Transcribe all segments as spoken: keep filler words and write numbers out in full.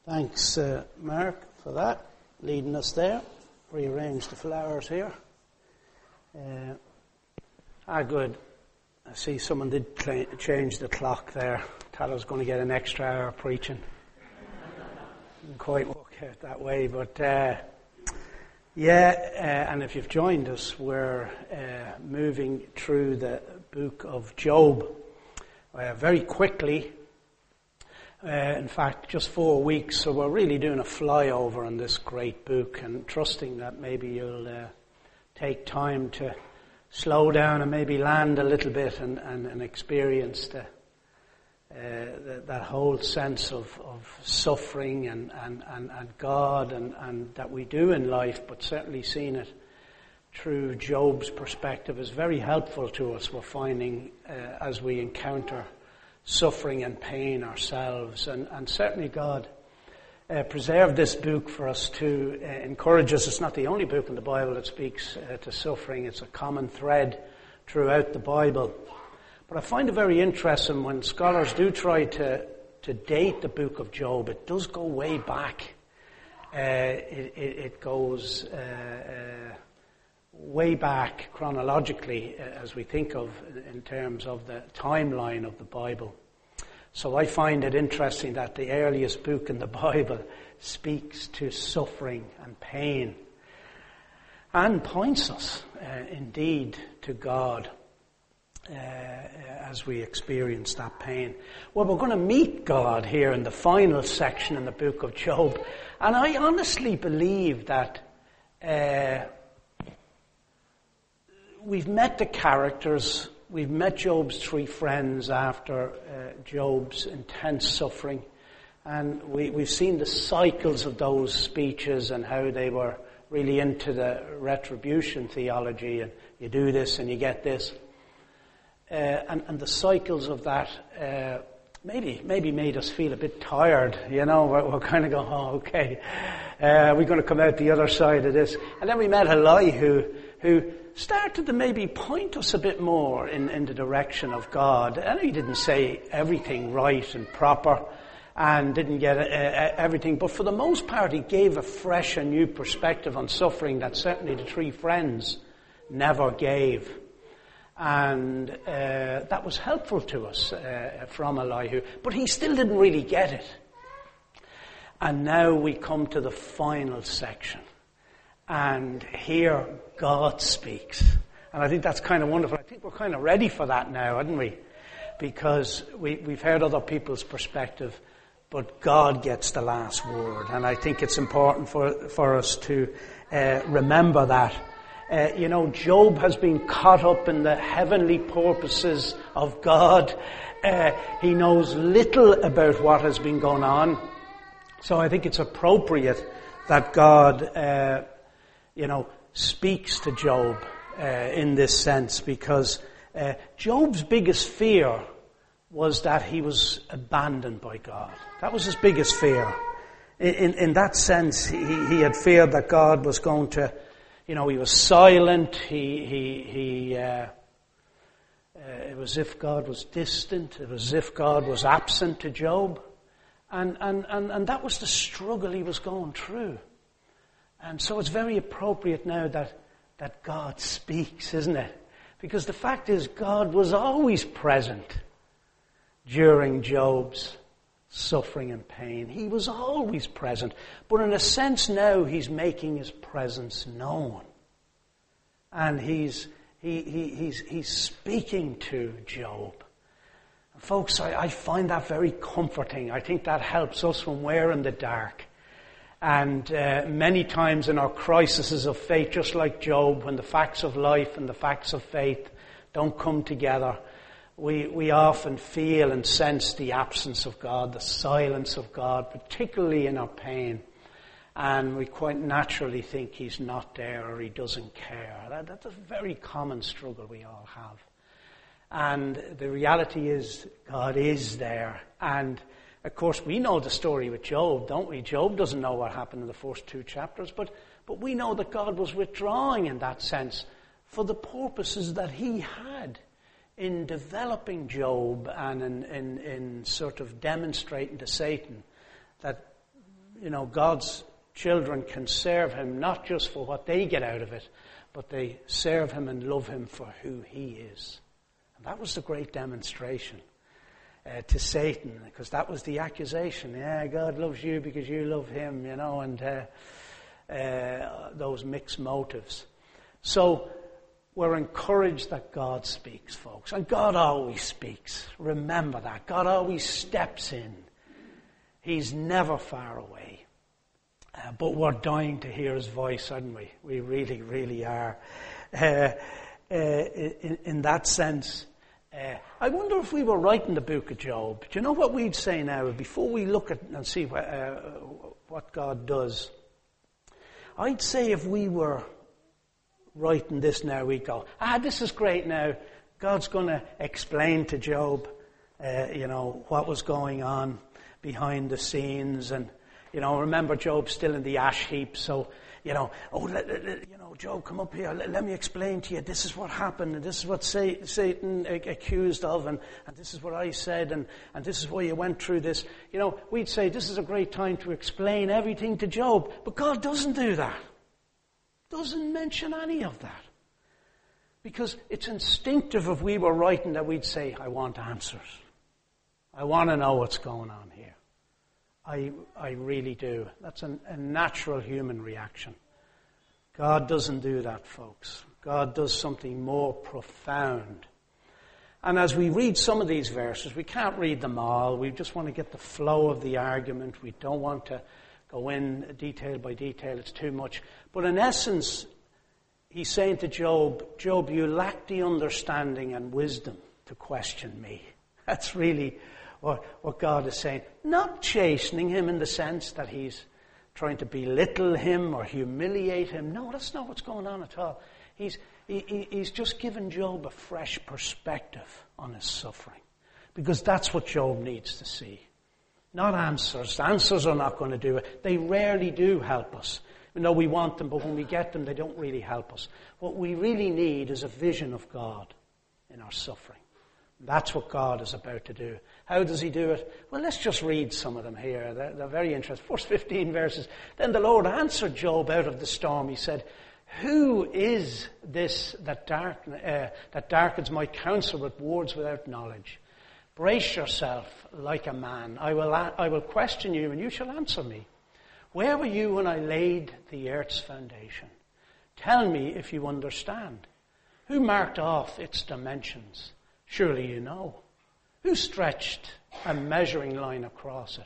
Thanks, uh, Mark, for that, leading us there. Rearrange the flowers here. Uh, ah, good. I see someone did cl- change the clock there. Thought I was going to get an extra hour preaching. Didn't quite work out that way, but uh, yeah, uh, and if you've joined us, we're uh, moving through the book of Job uh, very quickly. Uh, in fact, just four weeks, so we're really doing a flyover on this great book and trusting that maybe you'll uh, take time to slow down and maybe land a little bit and, and, and experience the, uh, the, that whole sense of, of suffering and, and, and, and God and, and that we do in life, but certainly seeing it through Job's perspective is very helpful to us, we're finding, uh, as we encounter suffering and pain ourselves. And, and certainly God uh, preserved this book for us to uh, encourage us. It's not the only book in the Bible that speaks uh, to suffering. It's a common thread throughout the Bible. But I find it very interesting when scholars do try to, to date the book of Job. It does go way back. Uh, it, it, it goes uh, uh, way back chronologically uh, as we think of in terms of the timeline of the Bible. So I find it interesting that the earliest book in the Bible speaks to suffering and pain and points us uh, indeed to God uh, as we experience that pain. Well, we're going to meet God here in the final section in the book of Job, and I honestly believe that uh, we've met the characters. We've met Job's three friends after uh, Job's intense suffering. And we, we've seen the cycles of those speeches and how they were really into the retribution theology. And you do this and you get this. Uh, and, and the cycles of that uh, maybe maybe made us feel a bit tired. You know, we're, we're kind of going, oh, okay, uh, we're going to come out the other side of this. And then we met Elihu, who started to maybe point us a bit more in, in the direction of God. I know he didn't say everything right and proper and didn't get uh, everything, but for the most part he gave a fresh and new perspective on suffering that certainly the three friends never gave. And uh, that was helpful to us uh, from Elihu, but he still didn't really get it. And now we come to the final section. And here God speaks. And I think that's kind of wonderful. I think we're kind of ready for that now, aren't we? Because we, we've heard other people's perspective, but God gets the last word. And I think it's important for, for us to uh, remember that. Uh, you know, Job has been caught up in the heavenly purposes of God. Uh, he knows little about what has been going on. So I think it's appropriate that God uh, you know, speaks to Job uh, in this sense, because uh, Job's biggest fear was that he was abandoned by God. That was his biggest fear. In, in, in that sense, he, he had feared that God was going to, you know, he was silent. He, he, he. Uh, uh, it was as if God was distant. It was as if God was absent to Job, and and and, and that was the struggle he was going through. And so it's very appropriate now that, that God speaks, isn't it? Because the fact is, God was always present during Job's suffering and pain. He was always present. But in a sense now, he's making his presence known. And he's, he, he, he's, he's speaking to Job. And folks, I, I find that very comforting. I think that helps us when we're in the dark. And uh, many times in our crises of faith, just like Job, when the facts of life and the facts of faith don't come together, we, we often feel and sense the absence of God, the silence of God, particularly in our pain. And we quite naturally think he's not there or he doesn't care. That, that's a very common struggle we all have. And the reality is God is there. And of course, we know the story with Job, don't we? Job doesn't know what happened in the first two chapters, but, but we know that God was withdrawing in that sense for the purposes that he had in developing Job and in, in, in sort of demonstrating to Satan that you know, God's children can serve him not just for what they get out of it, but they serve him and love him for who he is. And that was the great demonstration uh, to Satan, because that was the accusation. Yeah, God loves you because you love him, you know, and uh, uh, those mixed motives. So we're encouraged that God speaks, folks. And God always speaks. Remember that. God always steps in. He's never far away. Uh, but we're dying to hear his voice, aren't we? We really, really are. Uh, uh, in, in that sense, uh, I wonder if we were writing the book of Job. Do you know what we'd say now? Before we look at and see what, uh, what God does, I'd say if we were writing this now, we'd go, ah, this is great now. God's going to explain to Job, uh, you know, what was going on behind the scenes. And, you know, remember Job's still in the ash heap. So, you know, oh, let, let, you know, Job, come up here. Let, let me explain to you. This is what happened. And this is what Satan accused of. And, and this is what I said. And, and this is why you went through this. You know, we'd say this is a great time to explain everything to Job. But God doesn't do that. Doesn't mention any of that. Because it's instinctive if we were writing that we'd say, I want answers. I want to know what's going on here. I I really do. That's an, a natural human reaction. God doesn't do that, folks. God does something more profound. And as we read some of these verses, we can't read them all. We just want to get the flow of the argument. We don't want to go in detail by detail. It's too much. But in essence, he's saying to Job, Job, you lack the understanding and wisdom to question me. That's really what, what God is saying. Not chastening him in the sense that he's trying to belittle him or humiliate him. No, that's not what's going on at all. He's, he, he's just given Job a fresh perspective on his suffering. Because that's what Job needs to see. Not answers. Answers are not going to do it. They rarely do help us. We know we want them, but when we get them, they don't really help us. What we really need is a vision of God in our suffering. That's what God is about to do. How does he do it? Well, let's just read some of them here. They're, they're very interesting. First fifteen verses. Then the Lord answered Job out of the storm. He said, who is this that, dark, uh, that darkens my counsel with words without knowledge? Brace yourself like a man. I will, I will question you and you shall answer me. Where were you when I laid the earth's foundation? Tell me if you understand. Who marked off its dimensions? Surely you know. Who stretched a measuring line across it?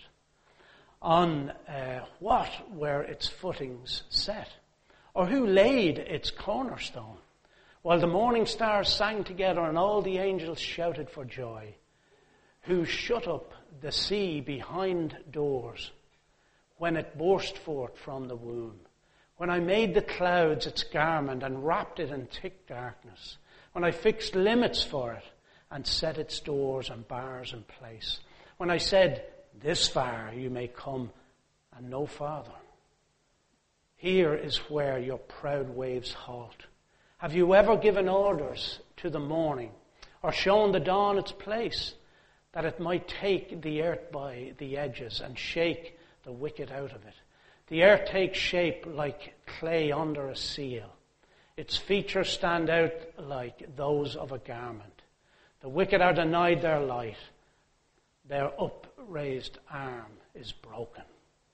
On uh, what were its footings set? Or who laid its cornerstone? While the morning stars sang together and all the angels shouted for joy. Who shut up the sea behind doors when it burst forth from the womb? When I made the clouds its garment and wrapped it in thick darkness? When I fixed limits for it and set its doors and bars in place? When I said, this far you may come and no farther? Here is where your proud waves halt. Have you ever given orders to the morning or shown the dawn its place, that it might take the earth by the edges and shake the wicked out of it? The earth takes shape like clay under a seal. Its features stand out like those of a garment. The wicked are denied their light. Their upraised arm is broken.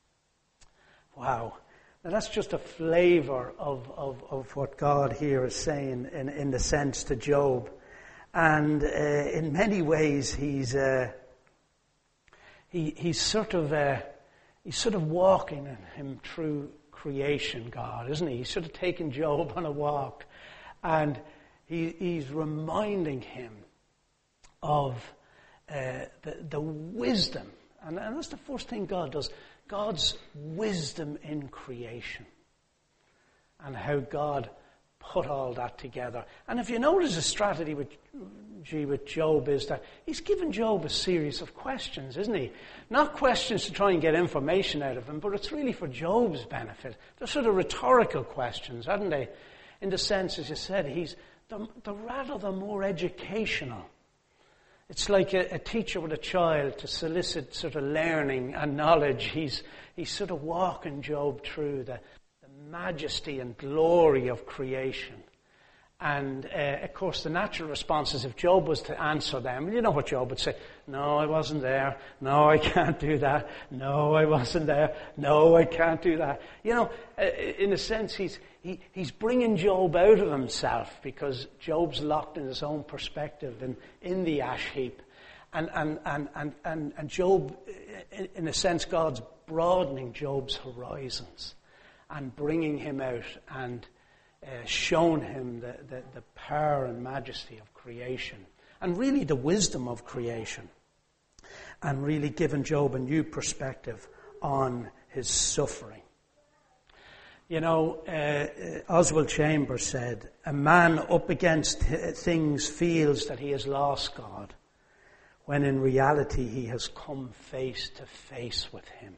Wow. Now that's just a flavor of, of, of what God here is saying in, in the sense to Job. And uh, in many ways, he's uh, he, he's sort of uh, he's sort of walking him through creation, God, isn't he? He's sort of taking Job on a walk, and he, he's reminding him of uh, the, the wisdom, and, and that's the first thing God does. God's wisdom in creation, and how God put all that together. And if you notice the strategy with, gee, with Job is that he's given Job a series of questions, isn't he? Not questions to try and get information out of him, but it's really for Job's benefit. They're sort of rhetorical questions, aren't they? In the sense, as you said, he's the, the rather the more educational. It's like a, a teacher with a child to solicit sort of learning and knowledge. He's, he's sort of walking Job through the, the majesty and glory of creation. And, uh, of course, the natural response is if Job was to answer them, you know what Job would say, no, I wasn't there. No, I can't do that. No, I wasn't there. No, I can't do that. You know, uh, in a sense, he's, he, he's bringing Job out of himself because Job's locked in his own perspective and in the ash heap. And, and, and, and, and, and Job, in, in a sense, God's broadening Job's horizons and bringing him out and Uh, shown him the, the, the power and majesty of creation and really the wisdom of creation and really given Job a new perspective on his suffering. You know, uh, Oswald Chambers said, a man up against things feels that he has lost God when in reality he has come face to face with him.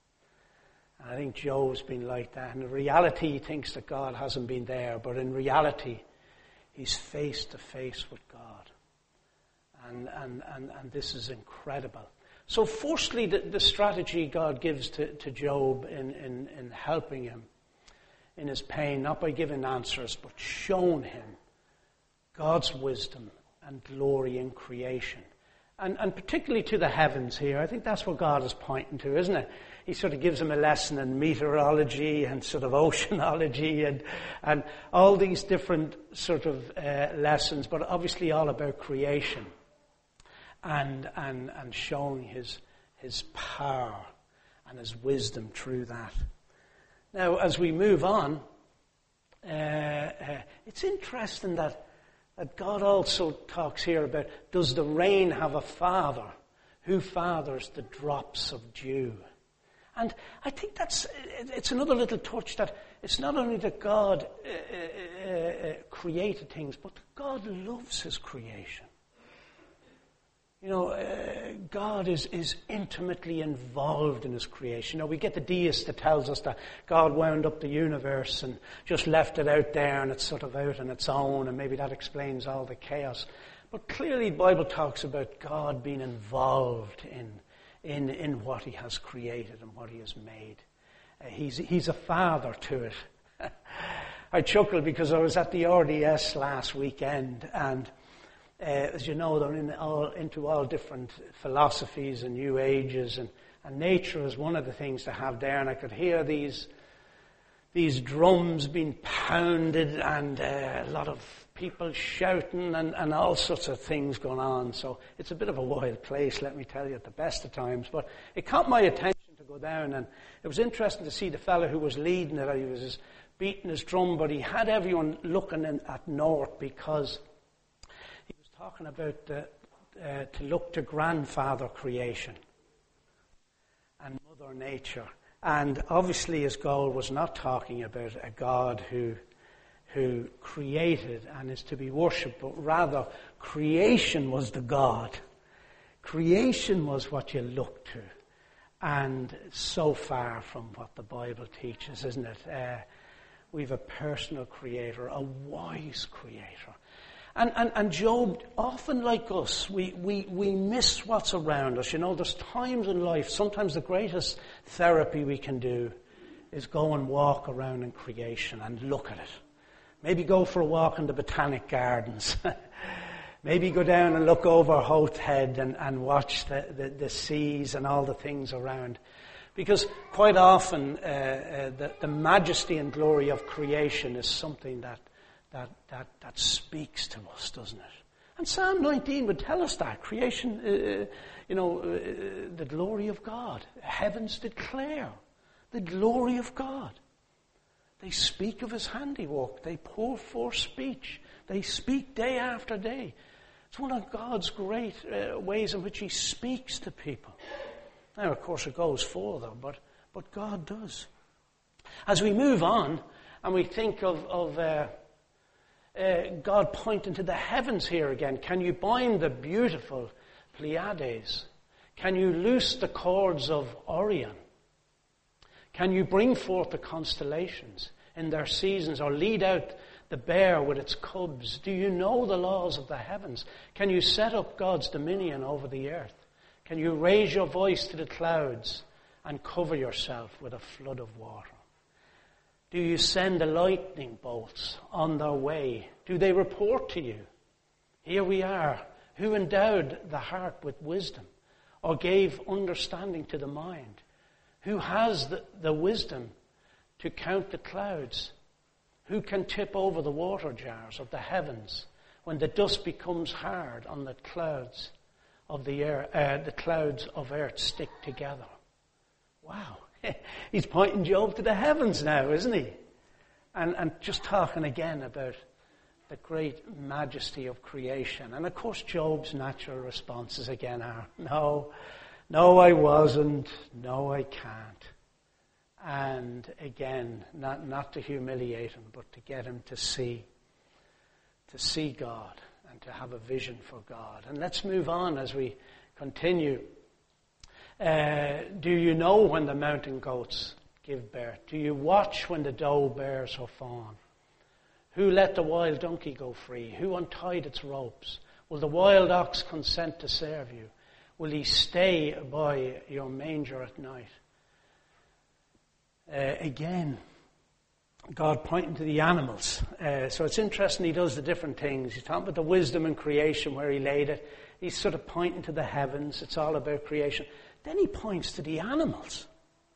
I think Job's been like that. In reality, he thinks that God hasn't been there, but in reality, he's face to face with God. And, and, and, and this is incredible. So firstly, the, the strategy God gives to, to Job in, in, in helping him in his pain, not by giving answers, but showing him God's wisdom and glory in creation. And, and particularly to the heavens here. I think that's what God is pointing to, isn't it? He sort of gives him a lesson in meteorology and sort of oceanology and, and all these different sort of uh, lessons, but obviously all about creation and, and, and showing his, his power and his wisdom through that. Now, as we move on, uh, uh, it's interesting that, that God also talks here about, does the rain have a father? Who fathers the drops of dew? And I think that's, it's another little touch that it's not only that God uh, uh, uh, created things, but God loves his creation. You know, uh, God is, is intimately involved in his creation. Now, we get the deist that tells us that God wound up the universe and just left it out there and it's sort of out on its own, and maybe that explains all the chaos. But clearly the Bible talks about God being involved in In, in what he has created and what he has made. Uh, he's, he's a father to it. I chuckled because I was at the R D S last weekend, and uh, as you know, they're in all, into all different philosophies and new ages, and, and nature is one of the things to have there, and I could hear these these drums being pounded and uh, a lot of people shouting and, and all sorts of things going on. So it's a bit of a wild place, let me tell you, at the best of times. But it caught my attention to go down, and it was interesting to see the fellow who was leading it. He was just beating his drum, but he had everyone looking in at north because he was talking about the, uh, to look to grandfather creation and Mother Nature. And obviously his goal was not talking about a God who who created and is to be worshipped, but rather creation was the God. Creation was what you look to. And so far from what the Bible teaches, isn't it? Uh, we have a personal creator, a wise creator. And, and, and Job, often like us, we, we, we miss what's around us. You know, there's times in life, sometimes the greatest therapy we can do is go and walk around in creation and look at it. Maybe go for a walk in the Botanic Gardens. Maybe go down and look over Howth Head and, and watch the, the, the seas and all the things around. Because quite often uh, uh, the, the majesty and glory of creation is something that, that, that, that speaks to us, doesn't it? And Psalm nineteen would tell us that. Creation, uh, you know, uh, the glory of God. Heavens declare the glory of God. They speak of his handiwork. They pour forth speech. They speak day after day. It's one of God's great uh, ways in which he speaks to people. Now, of course, it goes further, but, but God does. As we move on, and we think of, of uh, uh, God pointing to the heavens here again. Can you bind the beautiful Pleiades? Can you loose the cords of Orion? Can you bring forth the constellations in their seasons, or lead out the bear with its cubs? Do you know the laws of the heavens? Can you set up God's dominion over the earth? Can you raise your voice to the clouds and cover yourself with a flood of water? Do you send the lightning bolts on their way? Do they report to you? Here we are. Who endowed the heart with wisdom, or gave understanding to the mind? Who has the, the wisdom to count the clouds? Who can tip over the water jars of the heavens when the dust becomes hard on the clouds of the air, uh, the clouds of earth stick together? Wow. He's pointing Job to the heavens now, isn't he? And, and just talking again about the great majesty of creation. And of course Job's natural responses again are, no, no I wasn't, no I can't. And again, not, not to humiliate him, but to get him to see, to see God and to have a vision for God. And let's move on as we continue. Uh, do you know when the mountain goats give birth? Do you watch when the doe bears her fawn? Who let the wild donkey go free? Who untied its ropes? Will the wild ox consent to serve you? Will he stay by your manger at night? Uh, again, God pointing to the animals. Uh, so it's interesting he does the different things. He's talking about the wisdom in creation where he laid it. He's sort of pointing to the heavens. It's all about creation. Then he points to the animals.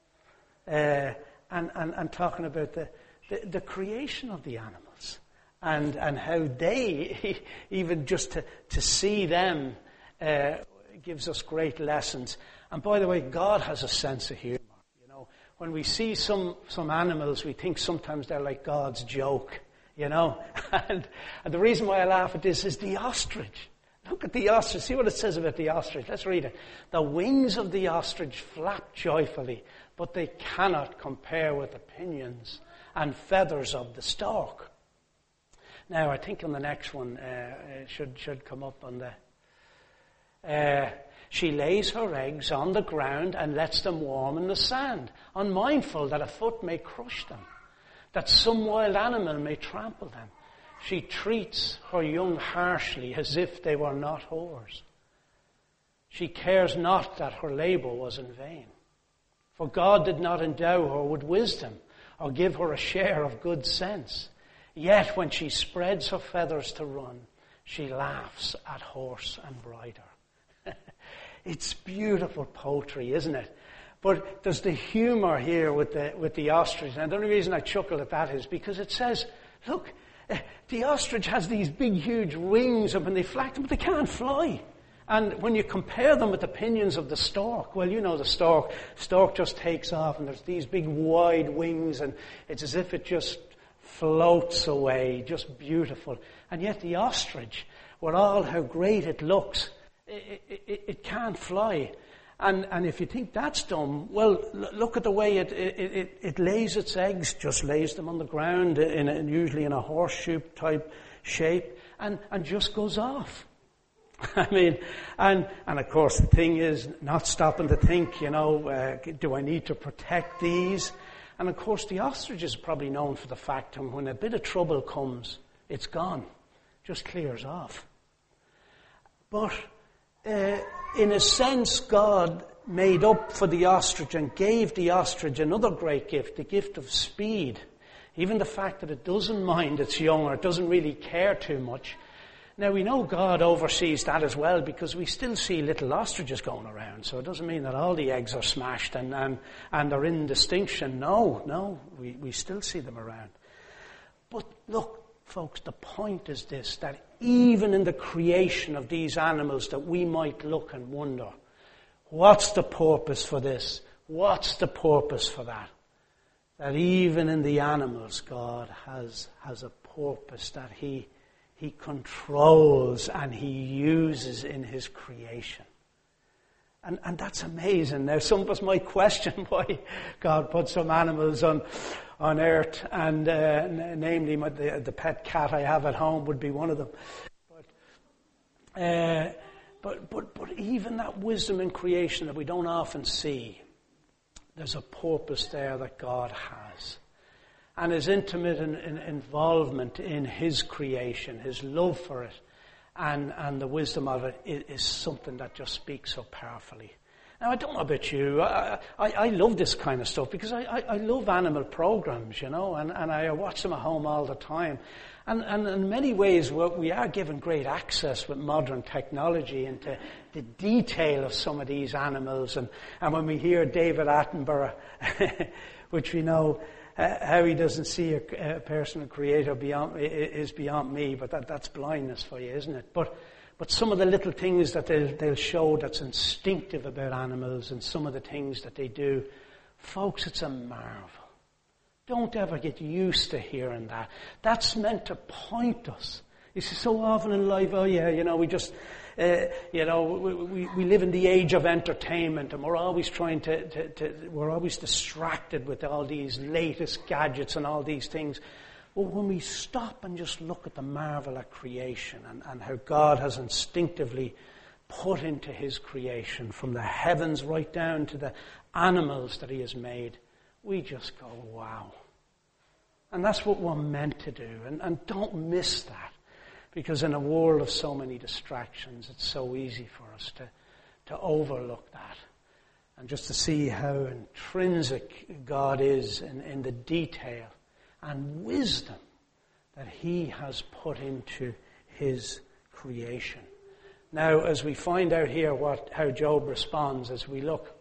Uh, and, and, and talking about the, the, the creation of the animals. And, and how they, even just to, to see them, uh, gives us great lessons. And by the way, God has a sense of humor. When we see some, some animals, we think sometimes they're like God's joke, you know. And, and the reason why I laugh at this is the ostrich. Look at the ostrich. See what it says about the ostrich. Let's read it. The wings of the ostrich flap joyfully, but they cannot compare with the pinions and feathers of the stork. Now, I think on the next one, uh, it should, should come up on the... Uh, She lays her eggs on the ground and lets them warm in the sand, unmindful that a foot may crush them, that some wild animal may trample them. She treats her young harshly as if they were not hers. She cares not that her labor was in vain. For God did not endow her with wisdom or give her a share of good sense. Yet when she spreads her feathers to run, she laughs at horse and rider. It's beautiful poetry, isn't it? But there's the humor here with the with the ostrich. And the only reason I chuckle at that is because it says, look, uh, the ostrich has these big, huge wings up and they flap them, but they can't fly. And when you compare them with the pinions of the stork, well, you know the stork. Stork just takes off and there's these big, wide wings and it's as if it just floats away, just beautiful. And yet the ostrich, with all how great it looks, It, it, it can't fly. And, and if you think that's dumb, well, l- look at the way it, it, it, it lays its eggs, just lays them on the ground, in a, usually in a horseshoe type shape, and, and just goes off. I mean, and, and of course the thing is not stopping to think, you know, uh, do I need to protect these? And of course the ostrich is probably known for the fact that when a bit of trouble comes, it's gone. Just clears off. But Uh, in a sense, God made up for the ostrich and gave the ostrich another great gift, the gift of speed. Even the fact that it doesn't mind its young or it doesn't really care too much. Now, we know God oversees that as well because we still see little ostriches going around. So it doesn't mean that all the eggs are smashed and, and, and they're in distinction. No, no, we, we still see them around. But look, folks, the point is this, that even in the creation of these animals that we might look and wonder, what's the purpose for this? What's the purpose for that? That even in the animals, God has, has a purpose that he, he controls and he uses in his creation. And, and that's amazing. Now, some of us might question why God put some animals on, on earth, and uh, n- namely my, the, the pet cat I have at home would be one of them. But, uh, but, but, but even that wisdom in creation that we don't often see, there's a purpose there that God has. and his intimate in, in involvement in his creation, his love for it, and, and the wisdom of it is, is something that just speaks so powerfully. Now, I don't know about you. I, I, I love this kind of stuff because I, I, I love animal programs, you know, and, and I watch them at home all the time. And, and in many ways, we are given great access with modern technology into the detail of some of these animals. And, and when we hear David Attenborough, which we know uh, how he doesn't see a, a personal creator beyond is beyond me, but that, that's blindness for you, isn't it? But But some of the little things that they'll, they'll show that's instinctive about animals and some of the things that they do, folks, it's a marvel. Don't ever get used to hearing that. That's meant to point us. You see, so often in life, oh yeah, you know, we just, uh, you know, we, we, we live in the age of entertainment and we're always trying to, to, to, we're always distracted with all these latest gadgets and all these things. Well, when we stop and just look at the marvel of creation and, and how God has instinctively put into his creation, from the heavens right down to the animals that he has made, we just go, wow. And that's what we're meant to do. And, and don't miss that, because in a world of so many distractions, it's so easy for us to, to overlook that. And just to see how intrinsic God is in, in the detail and wisdom that he has put into his creation. Now, as we find out here what how Job responds as we look.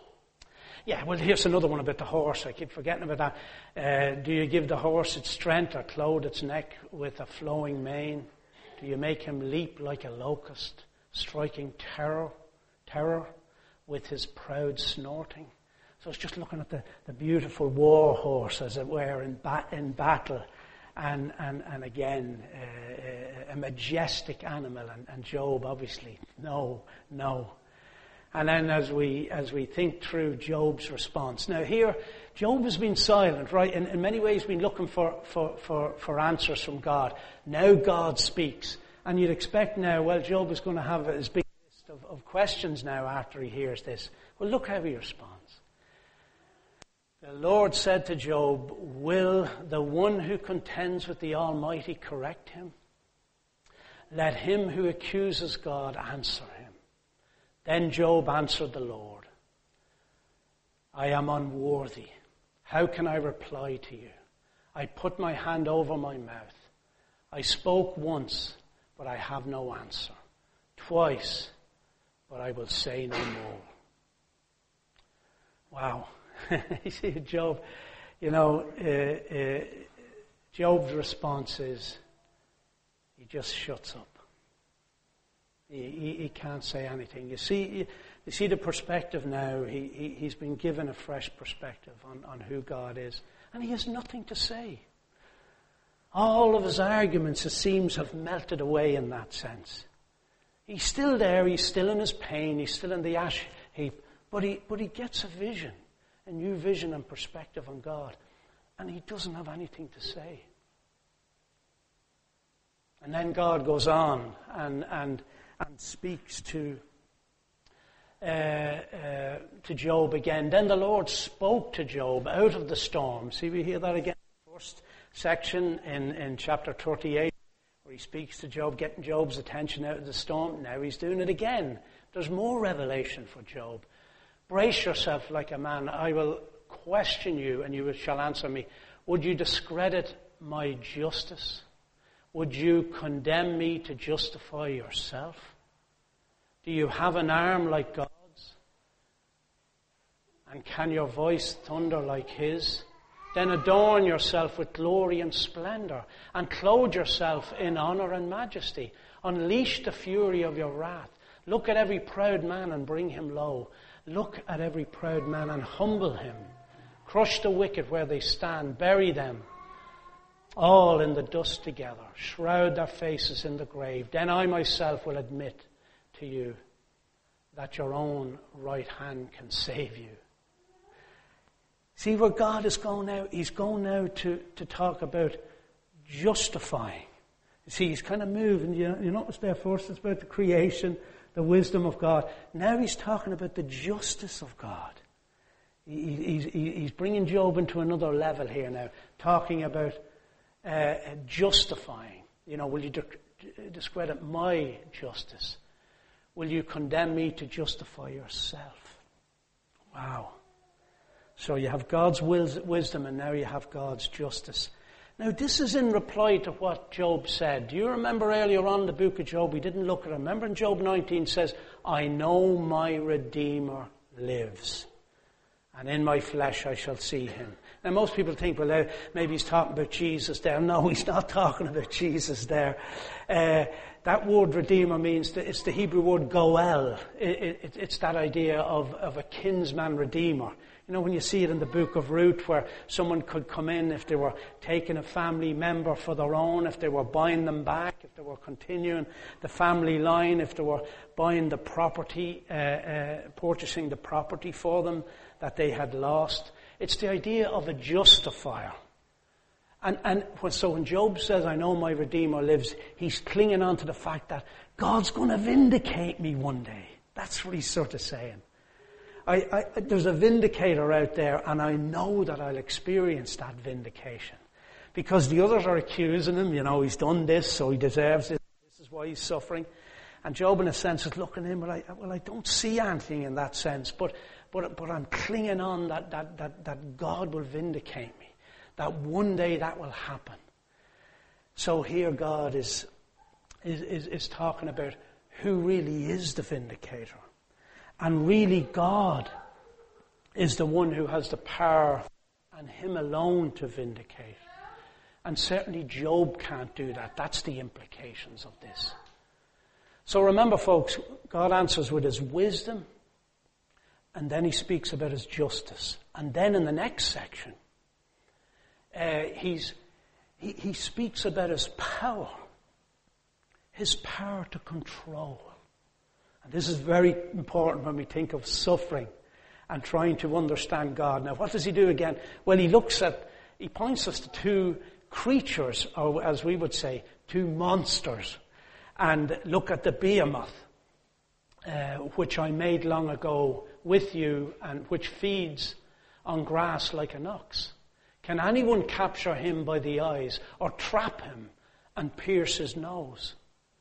Yeah, well, here's another one about the horse. I keep forgetting about that. Uh, do you give the horse its strength or clothe its neck with a flowing mane? Do you make him leap like a locust, striking terror, terror with his proud snorting? So it's just looking at the, the beautiful war horse, as it were, in, ba- in battle. And, and, and again, uh, a majestic animal. And, and Job, obviously, no, no. And then as we as we think through Job's response. Now here, Job has been silent, right? In, in many ways been looking for, for, for, for answers from God. Now God speaks. And you'd expect now, well, Job is going to have his big list of, of questions now after he hears this. Well, look how he responds. The Lord said to Job, will the one who contends with the Almighty correct him? Let him who accuses God answer him. Then Job answered the Lord, I am unworthy. How can I reply to you? I put my hand over my mouth. I spoke once, but I have no answer. Twice, but I will say no more. Wow. You see, Job, you know, uh, uh, Job's response is, he just shuts up. He, he, he can't say anything. You see, you, you see the perspective now. He, he, he's been given a fresh perspective on, on who God is. And he has nothing to say. All of his arguments, it seems, have melted away in that sense. He's still there. He's still in his pain. He's still in the ash heap. But he, but he gets a vision, a new vision and perspective on God. And he doesn't have anything to say. And then God goes on and and and speaks to uh, uh, to Job again. Then the Lord spoke to Job out of the storm. See, we hear that again in the first section in, in chapter thirty-eight, where he speaks to Job, getting Job's attention out of the storm. Now he's doing it again. There's more revelation for Job. Brace yourself like a man. I will question you, and you shall answer me. Would you discredit my justice? Would you condemn me to justify yourself? Do you have an arm like God's? And can your voice thunder like his? Then adorn yourself with glory and splendor, and clothe yourself in honor and majesty. Unleash the fury of your wrath. Look at every proud man and bring him low. Look at every proud man and humble him. Crush the wicked where they stand. Bury them all in the dust together. Shroud their faces in the grave. Then I myself will admit to you that your own right hand can save you. See where God is going now? He's going now to, to talk about justifying. You see, he's kind of moving. You, you notice there first it's about the creation, the wisdom of God. Now he's talking about the justice of God. He, he, he's bringing Job into another level here now, talking about uh, justifying. You know, will you di- discredit my justice? Will you condemn me to justify yourself? Wow. So you have God's wisdom and now you have God's justice. Now this is in reply to what Job said. Do you remember earlier on in the book of Job, we didn't look at it. Remember in Job nineteen says, I know my Redeemer lives, and in my flesh I shall see him. Now most people think, well, uh, maybe he's talking about Jesus there. No, he's not talking about Jesus there. Uh, that word Redeemer means, that it's the Hebrew word goel. It, it, it's that idea of, of a kinsman redeemer. You know, when you see it in the book of Ruth, where someone could come in if they were taking a family member for their own, if they were buying them back, if they were continuing the family line, if they were buying the property, uh, uh, purchasing the property for them that they had lost. It's the idea of a justifier. And, and so when Job says, I know my Redeemer lives, he's clinging on to the fact that God's going to vindicate me one day. That's what he's sort of saying. I, I, there's a vindicator out there, and I know that I'll experience that vindication. Because the others are accusing him, you know, he's done this, so he deserves it. This is why he's suffering. And Job, in a sense, is looking at him, well, I, well, I don't see anything in that sense, but, but, but I'm clinging on that, that, that, that God will vindicate me. That one day that will happen. So here God is, is, is, is talking about who really is the vindicator. And really God is the one who has the power and him alone to vindicate. And certainly Job can't do that. That's the implications of this. So remember, folks, God answers with his wisdom, and then he speaks about his justice. And then in the next section, uh, he's, he, he speaks about his power, his power to control. And this is very important when we think of suffering and trying to understand God. Now, what does he do again? Well, he looks at, he points us to two creatures, or as we would say, two monsters. And look at the behemoth, uh, which I made long ago with you, and which feeds on grass like an ox. Can anyone capture him by the eyes, or trap him and pierce his nose?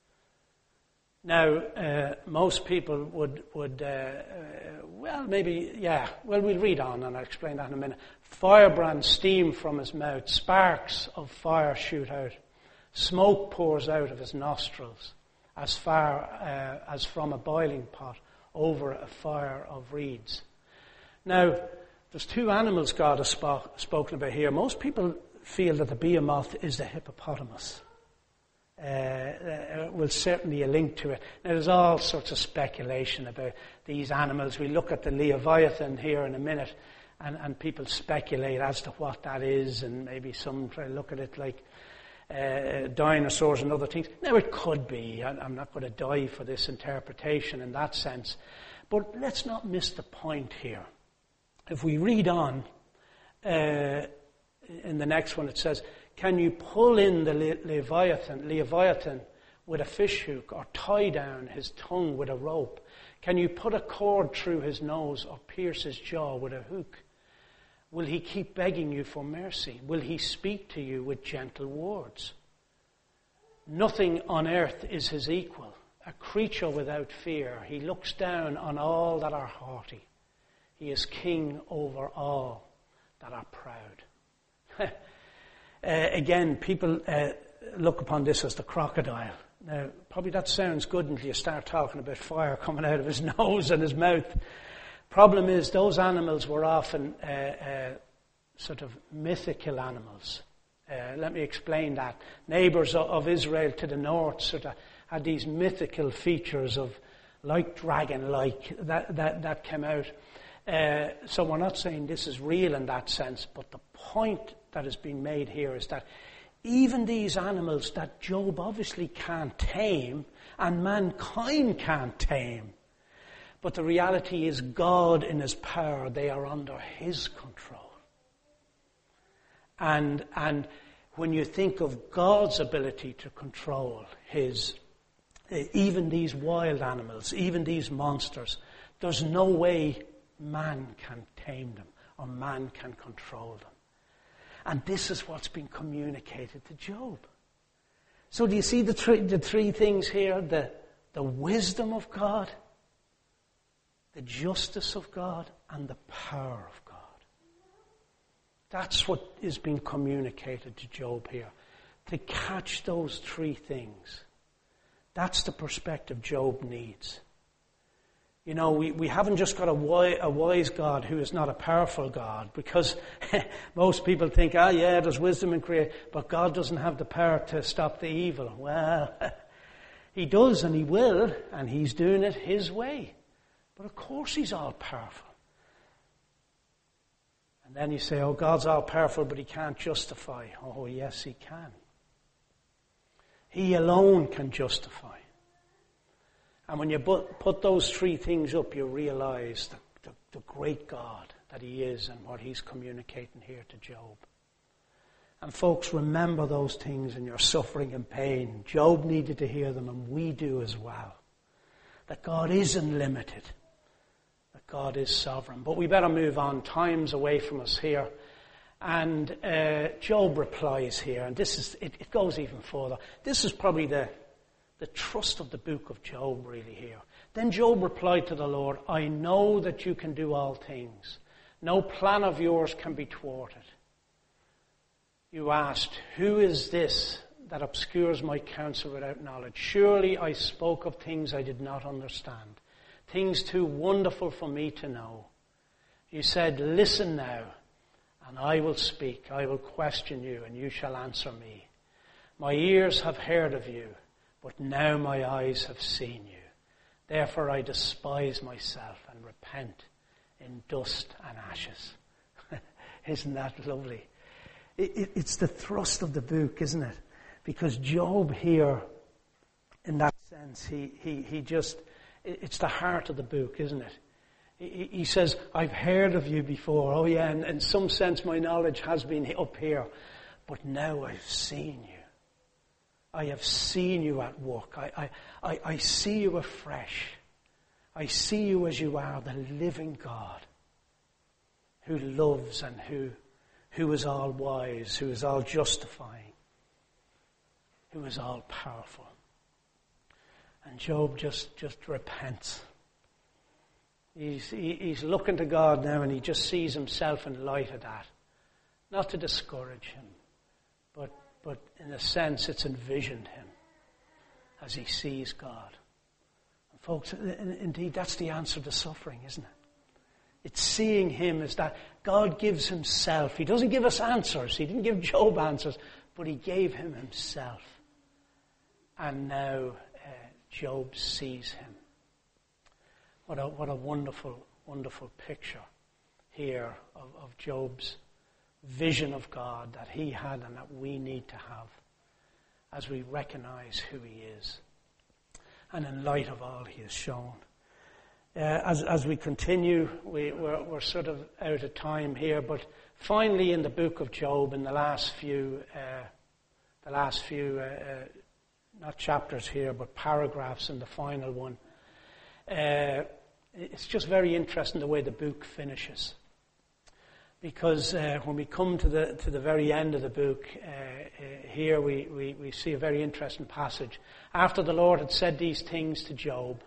Now, uh, most people would, would uh, uh, well, maybe, yeah, well, we'll read on and I'll explain that in a minute. Firebrand steam from his mouth, sparks of fire shoot out, smoke pours out of his nostrils, as far uh, as from a boiling pot over a fire of reeds. Now, there's two animals God has sp- spoken about here. Most people feel that the behemoth is the hippopotamus. Uh, uh, will certainly a link to it. Now, there's all sorts of speculation about these animals. We look at the Leviathan here in a minute, and, and people speculate as to what that is, and maybe some try to look at it like uh, dinosaurs and other things. Now, it could be. I, I'm not going to die for this interpretation in that sense. But let's not miss the point here. If we read on, uh, in the next one it says, can you pull in the Le- Leviathan, Leviathan with a fish hook, or tie down his tongue with a rope? Can you put a cord through his nose or pierce his jaw with a hook? Will he keep begging you for mercy? Will he speak to you with gentle words? Nothing on earth is his equal, a creature without fear. He looks down on all that are haughty. He is king over all that are proud. Uh, again, people uh, look upon this as the crocodile. Now, probably that sounds good until you start talking about fire coming out of his nose and his mouth. Problem is, those animals were often uh, uh, sort of mythical animals. Uh, let me explain that. Neighbours of, of Israel to the north sort of had these mythical features of like dragon-like that, that, that came out. Uh, so we're not saying this is real in that sense, but the point that is being made here is that even these animals that Job obviously can't tame and mankind can't tame, but the reality is God in his power, they are under his control. And, and when you think of God's ability to control his, even these wild animals, even these monsters, there's no way man can tame them or man can control them. And this is what's been communicated to Job. So do you see the three, the three things here? The, the wisdom of God, the justice of God, and the power of God. That's what is being communicated to Job here. To catch those three things. That's the perspective Job needs. You know, we, we haven't just got a wise, a wise God who is not a powerful God, because most people think, ah, yeah, there's wisdom in creation, but God doesn't have the power to stop the evil. Well, he does and he will, and he's doing it his way. But of course he's all powerful. And then you say, oh, God's all powerful, but he can't justify. Oh, yes, he can. He alone can justify. And when you put those three things up, you realize the, the, the great God that he is and what he's communicating here to Job. And folks, remember those things in your suffering and pain. Job needed to hear them, and we do as well. That God is unlimited. That God is sovereign. But we better move on. Time's away from us here. And uh, Job replies here, and this is it, it goes even further. This is probably the the trust of the book of Job really here. Then Job replied to the Lord, I know that you can do all things. No plan of yours can be thwarted. You asked, who is this that obscures my counsel without knowledge? Surely I spoke of things I did not understand, things too wonderful for me to know. You said, listen now, and I will speak. I will question you, and you shall answer me. My ears have heard of you, but now my eyes have seen you. Therefore I despise myself and repent in dust and ashes. Isn't that lovely? It, it, it's the thrust of the book, isn't it? Because Job here, in that sense, he, he, he just, it, it's the heart of the book, isn't it? He, he says, I've heard of you before. Oh yeah, and in some sense my knowledge has been up here. But now I've seen you. I have seen you at work. I, I, I, I see you afresh. I see you as you are, the living God who loves and who, who is all wise, who is all justifying, who is all powerful. And Job just, just repents. He's, he, he's looking to God now, and he just sees himself in light of that. Not to discourage him, but But in a sense, it's envisioned him as he sees God. And folks, indeed, that's the answer to suffering, isn't it? It's seeing him as that God gives himself. He doesn't give us answers. He didn't give Job answers, but he gave him himself. And now uh, Job sees him. What a, what a wonderful, wonderful picture here of, of Job's vision of God that he had and that we need to have as we recognize who he is and in light of all he has shown. Uh, as, as we continue, we, we're, we're sort of out of time here, but finally in the book of Job, in the last few, uh, the last few, uh, uh, not chapters here, but paragraphs in the final one, uh, it's just very interesting the way the book finishes. Because uh, when we come to the to the very end of the book, uh, uh, here we, we, we see a very interesting passage. After the Lord had said these things to Job,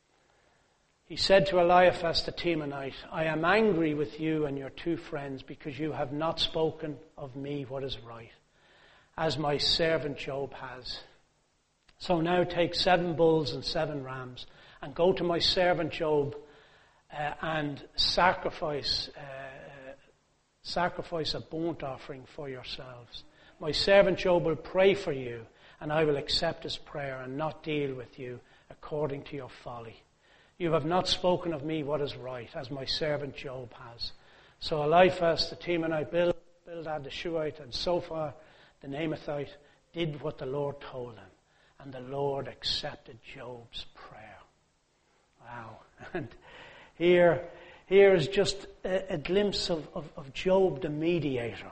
he said to Eliphaz the Temanite, I am angry with you and your two friends because you have not spoken of me what is right, as my servant Job has. So now take seven bulls and seven rams and go to my servant Job uh, and sacrifice uh, Sacrifice a burnt offering for yourselves. My servant Job will pray for you, and I will accept his prayer and not deal with you according to your folly. You have not spoken of me what is right, as my servant Job has. So Eliphaz the Temanite, Bildad the Shuhite, and Zophar the Naamathite did what the Lord told them, and the Lord accepted Job's prayer. Wow. And here... Here is just a, a glimpse of, of, of Job the mediator.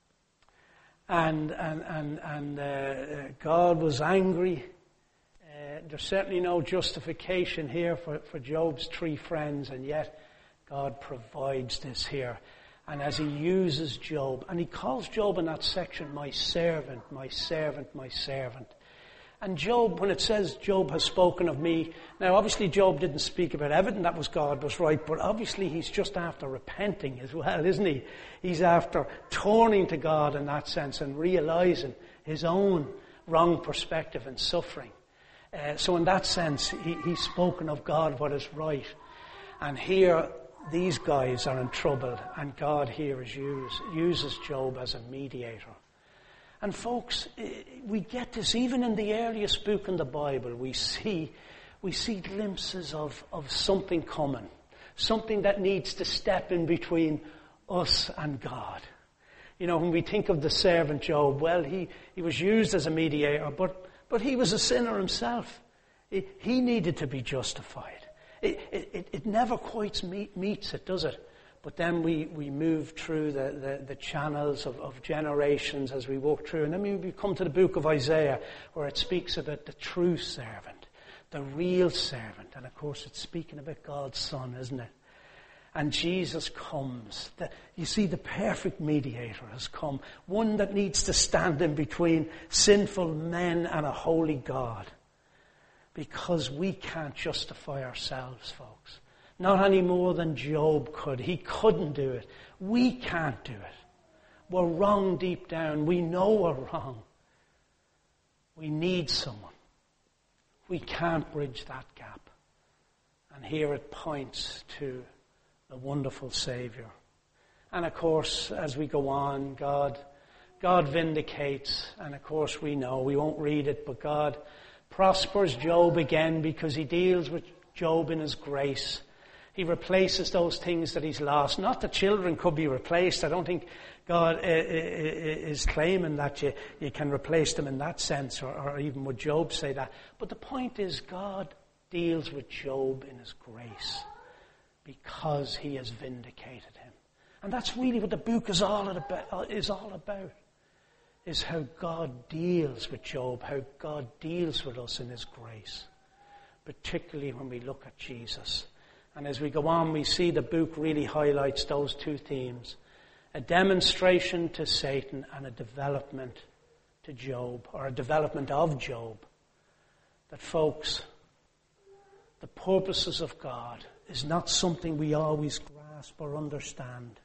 And, and, and, and uh, God was angry. Uh, there's certainly no justification here for, for Job's three friends, and yet God provides this here. And as he uses Job, and he calls Job in that section, my servant, my servant, my servant. And Job, when it says Job has spoken of me, now obviously Job didn't speak about everything that was God was right, but obviously he's just after repenting as well, isn't he? He's after turning to God in that sense and realizing his own wrong perspective and suffering. Uh, so in that sense, he, he's spoken of God what is right. And here, these guys are in trouble, and God here is used, uses Job as a mediator. And folks, we get this even in the earliest book in the Bible. We see, we see glimpses of, of something coming, something that needs to step in between us and God. You know, when we think of the servant Job, well, he, he was used as a mediator, but, but he was a sinner himself. He, he needed to be justified. It, it, it never quite meet, meets it, does it? But then we, we move through the, the, the channels of, of generations as we walk through. And then we come to the book of Isaiah, where it speaks about the true servant, the real servant. And of course it's speaking about God's Son, isn't it? And Jesus comes. The, you see, the perfect mediator has come. One that needs to stand in between sinful men and a holy God. Because we can't justify ourselves, folks. Not any more than Job could. He couldn't do it. We can't do it. We're wrong deep down. We know we're wrong. We need someone. We can't bridge that gap. And here it points to the wonderful Savior. And of course, as we go on, God, God vindicates. And of course we know, we won't read it, but God prospers Job again because he deals with Job in his grace. He replaces those things that he's lost. Not that children could be replaced. I don't think God is claiming that you, you can replace them in that sense, or, or even would Job say that. But the point is, God deals with Job in his grace because he has vindicated him. And that's really what the book is all about, is all about, is how God deals with Job, how God deals with us in his grace, particularly when we look at Jesus. And as we go on, we see the book really highlights those two themes. A demonstration to Satan and a development to Job, or a development of Job. That, folks, the purposes of God is not something we always grasp or understand.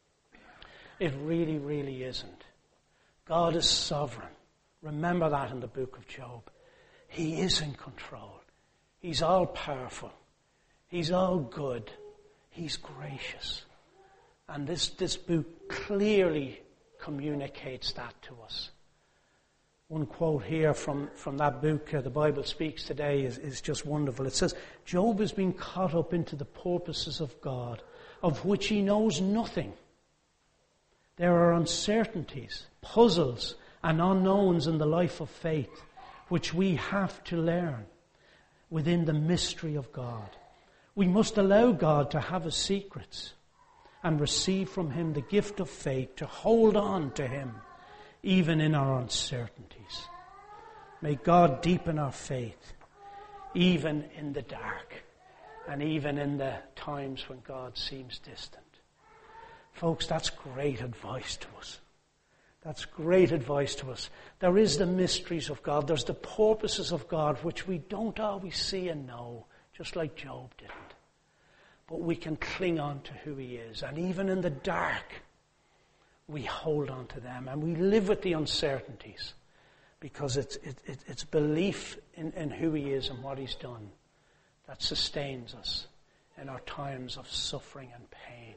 It really, really isn't. God is sovereign. Remember that in the book of Job. He is in control. He's all powerful. He's all good. He's gracious. And this, this book clearly communicates that to us. One quote here from, from that book, uh, The Bible Speaks Today, is, is just wonderful. It says, Job has been caught up into the purposes of God, of which he knows nothing. There are uncertainties, puzzles, and unknowns in the life of faith, which we have to learn within the mystery of God. We must allow God to have his secrets and receive from him the gift of faith to hold on to him even in our uncertainties. May God deepen our faith even in the dark and even in the times when God seems distant. Folks, that's great advice to us. That's great advice to us. There is the mysteries of God. There's the purposes of God which we don't always see and know, just like Job didn't. But we can cling on to who he is. And even in the dark, we hold on to them. And we live with the uncertainties. Because it's, it, it, it's belief in, in who he is and what he's done that sustains us in our times of suffering and pain.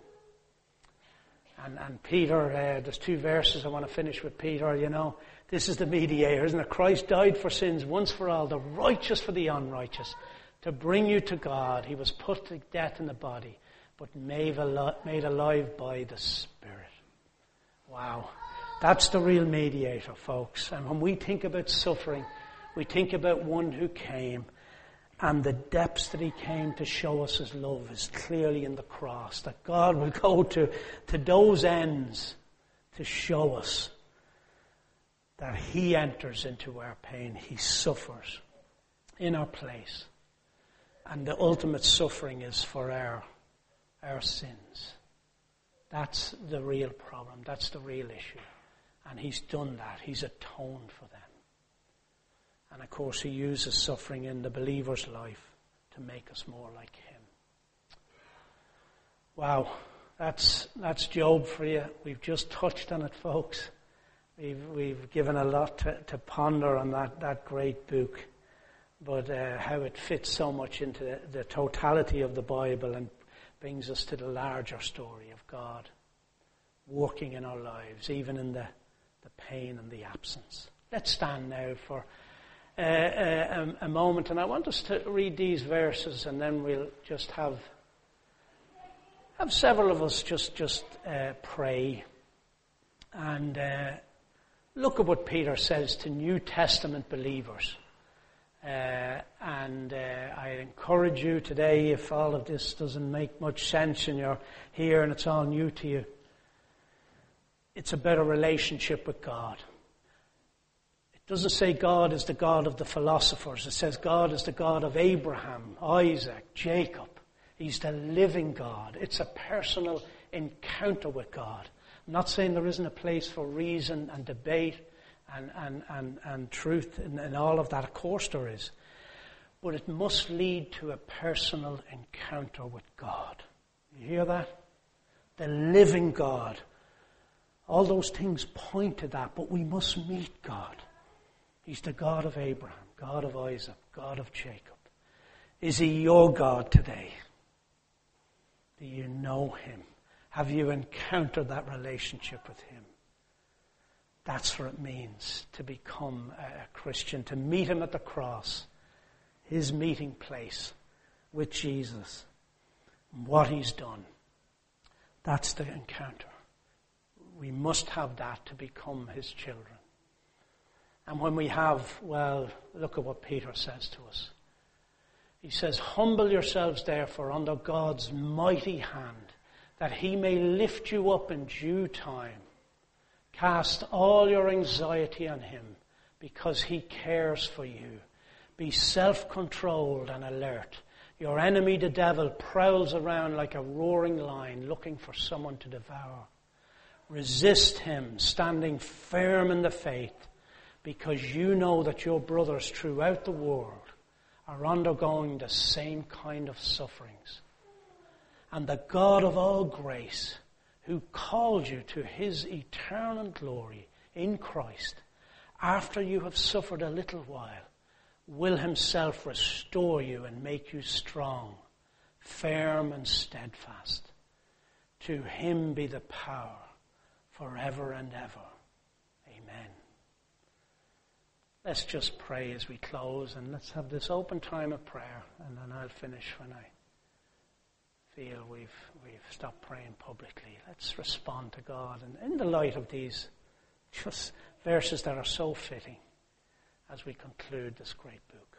And, and Peter, uh, there's two verses I want to finish with Peter, you know. This is the mediator, isn't it? Christ died for sins once for all, the righteous for the unrighteous, to bring you to God. He was put to death in the body, but made alive by the Spirit. Wow. That's the real mediator, folks. And when we think about suffering, we think about one who came, and the depths that he came to show us his love is clearly in the cross. That God will go to, to those ends to show us that he enters into our pain. He suffers in our place. And the ultimate suffering is for our our sins. That's the real problem. That's the real issue. And he's done that. He's atoned for them. And of course he uses suffering in the believer's life to make us more like him. Wow. That's, that's Job for you. We've just touched on it, folks. We've, we've given a lot to, to ponder on that, that great book. But uh, how it fits so much into the, the totality of the Bible and brings us to the larger story of God working in our lives, even in the, the pain and the absence. Let's stand now for uh, a, a moment, and I want us to read these verses, and then we'll just have have several of us just just uh, pray and uh, look at what Peter says to New Testament believers. Uh, and uh, I encourage you today, if all of this doesn't make much sense and you're here and it's all new to you, it's about a relationship with God. It doesn't say God is the God of the philosophers. It says God is the God of Abraham, Isaac, Jacob. He's the living God. It's a personal encounter with God. I'm not saying there isn't a place for reason and debate and, and, and, and truth and, and all of that. Of course there is. But it must lead to a personal encounter with God. You hear that? The living God. All those things point to that, but we must meet God. He's the God of Abraham, God of Isaac, God of Jacob. Is he your God today? Do you know him? Have you encountered that relationship with him? That's what it means to become a Christian, to meet him at the cross, his meeting place with Jesus, and what he's done. That's the encounter. We must have that to become his children. And when we have, well, look at what Peter says to us. He says, humble yourselves therefore under God's mighty hand, that he may lift you up in due time. Cast all your anxiety on him, because he cares for you. Be self-controlled and alert. Your enemy, the devil, prowls around like a roaring lion, looking for someone to devour. Resist him, standing firm in the faith, because you know that your brothers throughout the world are undergoing the same kind of sufferings. And the God of all grace, who called you to his eternal glory in Christ, after you have suffered a little while, will himself restore you and make you strong, firm and steadfast. To him be the power forever and ever. Amen. Let's just pray as we close, and let's have this open time of prayer, and then I'll finish when I feel we've we've stopped praying publicly. Let's respond to God, and in the light of these just verses that are so fitting as we conclude this great book.